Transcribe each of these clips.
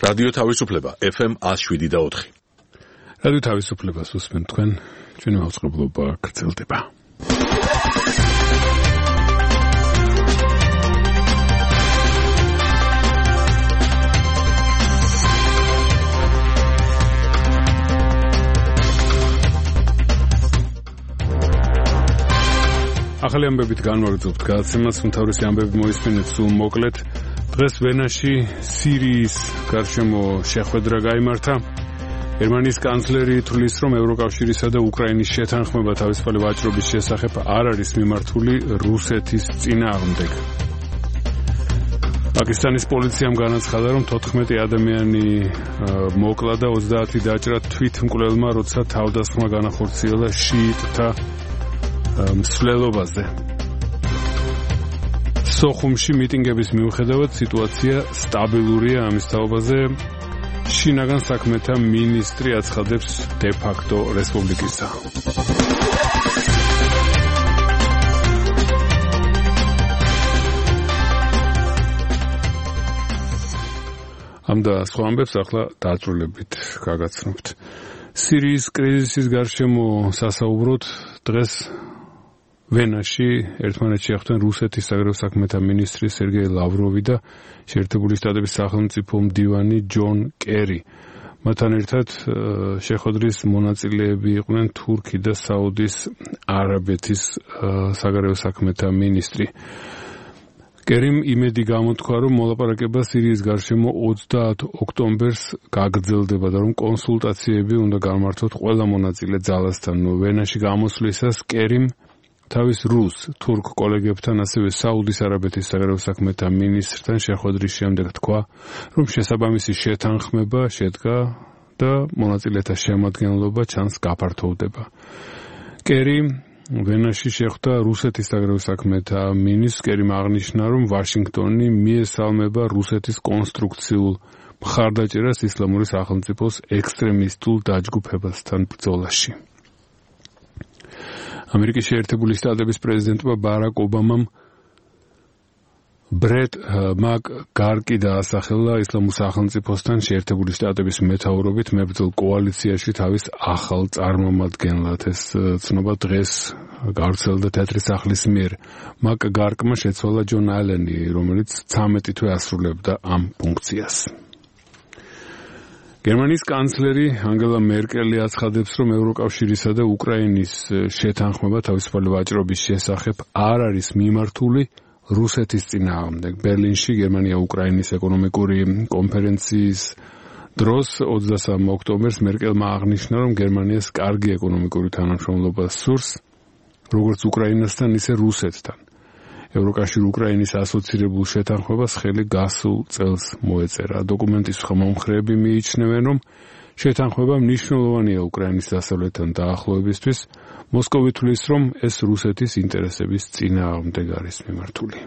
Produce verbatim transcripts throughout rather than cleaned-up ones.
რადიო თავისუფლება ეფ ემ one oh seven და four. რადიო თავისუფლებას უსმენთ თქვენ, ჩვენი მაუწყებლობა გრძელდება. ახალი ამბებით განვაგრძობთ გადაცემას, უმთავრესი ამბები მოისმინეთ სულ მოკლედ. დღეს ვენაში სირიის გარშემო შეხვედრა გაიმართა. გერმანიის კანცლერი თვლის, რომ ევროკავშირისა და უკრაინის შეთანხმება თავისუფალი ვაჭრობის შესახებ არ არის მიმართული რუსეთის წინააღმდეგ. პაკისტანის პოლიციამ განაცხადა, რომ თოთხმეტი ადამიანი მოკლა და ოცდაათი დაჭრა თვითმკვლელმა, როცა თავდასხმა განახორციელა შიიტთა მსვლელობაზე. სოხუმში მიტინგების მიუხედავად სიტუაცია სტაბილურია, ამის თაობაზე შინაგან საქმეთა მინისტრი აცხადებს დე ფაქტო რესპუბლიკისა. ამ და სხვა ამბებს ახლა დაწვრილებით გაგაცნობთ. სირიის კრიზისის გარშემო სასაუბროდ დღეს ვენაში ერთმანეთში ახლდნენ რუსეთის საგარეო საქმეთა მინისტრი სერგეი ლავროვი და შეერთებული შტატების სახელმწიფო მდივანი ჯონ კერი. მათთან ერთად შეხვედრის მონაწილეები იყვნენ თურქი და საუდის არაბეთის საგარეო საქმეთა მინისტრი. კერიმ იმედი გამოთქვა, რომ მოლაპარაკება სირიის გარშემო ოცდაათ ოქტომბერს გაგრძელდება და რომ კონსულტაციები უნდა გამართოთ ყველა მონაწილე ძალასთან. ვენაში გამოსვლისას კერიმ თავის რუს თურქ კოლეგებთან, ასევე საუდის არაბეთის საგარეო საქმეთა მინისტრთან შეხვედრის შემდეგ თქვა, რომ შესაბამისი შეთანხმება შედგა და მონაწილეთა შემადგენლობა ჩანს გაფართოვდება. კერი ვენაში შეხვდა რუსეთის საგარეო საქმეთა მინისტრს. კერიმ აღნიშნა, რომ ვაშინგტონი მიესალმება რუსეთის კონსტრუქციულ მხარდაჭერას ისლამური სახელმწიფოს ექსტრემისტულ დაჯგუფებასთან ბრძოლაში. ამერიკის შეერთებული შტატების პრეზიდენტმა ბარაკ ობამამ ბრეტ მაკ-გარკი დაასახელა ისლამურ სახელმწიფოსთან შეერთებული შტატების მეთაურობით მებრძოლ კოალიციაში თავის ახალ წარმომადგენლად. ეს ცნობა დღეს გავრცელდა თეთრი სახლის მიერ. მაკ-გარკმა შეცვალა ჯონ ალენი, რომელიც ცამეტი თვე ასრულებდა ამ ფუნქციას. გერმანიის კანცლერი ანგელა მერკელი აცხადებს, რომ ევროკავშირისა და უკრაინის შეთანხმება თავისუფალი ვაჭრობის შესახებ არ არის მიმართული რუსეთის წინააღმდეგ. ბერლინში გერმანია-უკრაინის ეკონომიკური კონფერენციის დროს ოცდასამი ოქტომბერს მერკელმა აღნიშნა, რომ გერმანიას კარგი ეკონომიკური თანამშრომლობა სურს, როგორც უკრაინასთან, ისე რუსეთთან. ევროკავშირ უკრაინის ასოცირებულ შეთანხმებას ხელი გასულ წელს მოეწერა. დოკუმენტის მომხრეები მიიჩნევენ, რომ შეთანხმება მნიშვნელოვანია უკრაინის დასავლეთთან დაახლოებისთვის. მოსკოვი თვლის, რომ ეს რუსეთის ინტერესების წინააღმდეგ არის მიმართული.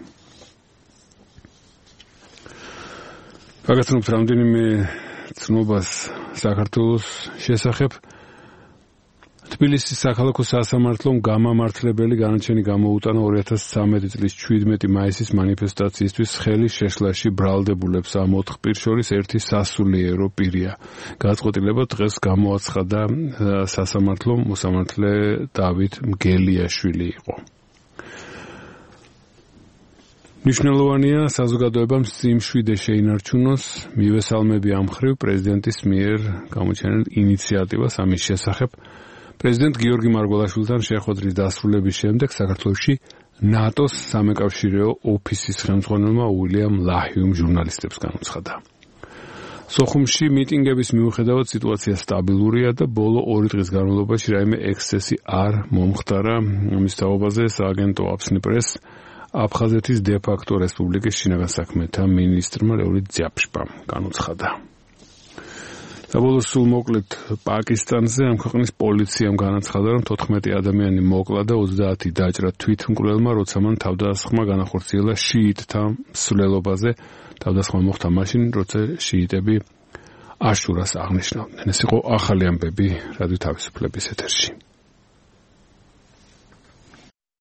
გაგაცნობთ რამდენიმე ცნობას საქართველოს შესახებ. თბილისის საქალაქო სასამართლომ გამამართლებელი განაჩენი გამოუტანა ორი ათას ცხრამეტი წლის შვიდმეტი მაისის მანიფესტაციისთვის ხელი შეშლაში ბრალდებულებს. ამ ოთხ პირს შორის ერთი სასულიერო პირია. გადაწყვეტილება დღეს გამოაცხადა სასამართლომ, მოსამართლე დავით მგელიაშვილი იყო. მნიშვნელოვანია საზოგადოებამ სიმშვიდე შეინარჩუნოს, მივესალმები ამ მხრივ პრეზიდენტის მიერ გამოჩენილ ინიციატივას ამის შესახებ. პრეზიდენტ გიორგი მარგველაშვილთან შეხვედრის დასრულების შემდეგ საქართველოში ნატოს სამეკავშირეო ოფისის ხელმძღვანელმა უილიამ ლაჰიუმ ჟურნალისტებს განუცხადა. სოხუმში მიტინგების მიუხედავად სიტუაცია სტაბილურია და ბოლო ორი დღის განმავლობაში რაიმე ექსცესი არ მომხდარა. ამის თაობაზე სააგენტო აფსნიპრეს აფხაზეთის დე ფაქტო რესპუბლიკის შინაგან საქმეთა მინისტრმა ლეონიდ ძიაფშპამ განუცხადა. საბოლოო სულ მოკლედ პაკისტანზე ამ ქვეყნის პოლიციამ განაცხადა, რომ თოთხმეტი ადამიანი მოკლა და ოცდაათი დაჭრა თვითმკვლელმა, როცა მან თავდასხმა განახორციელა შიიტთა მსვლელობაზე. თავდასხმა მოხდა მაშინ, როცა შიიტები აშურას აღნიშნავდნენ. ეს იყო ახალი ამბები რადიო თავისუფლების ეთერში.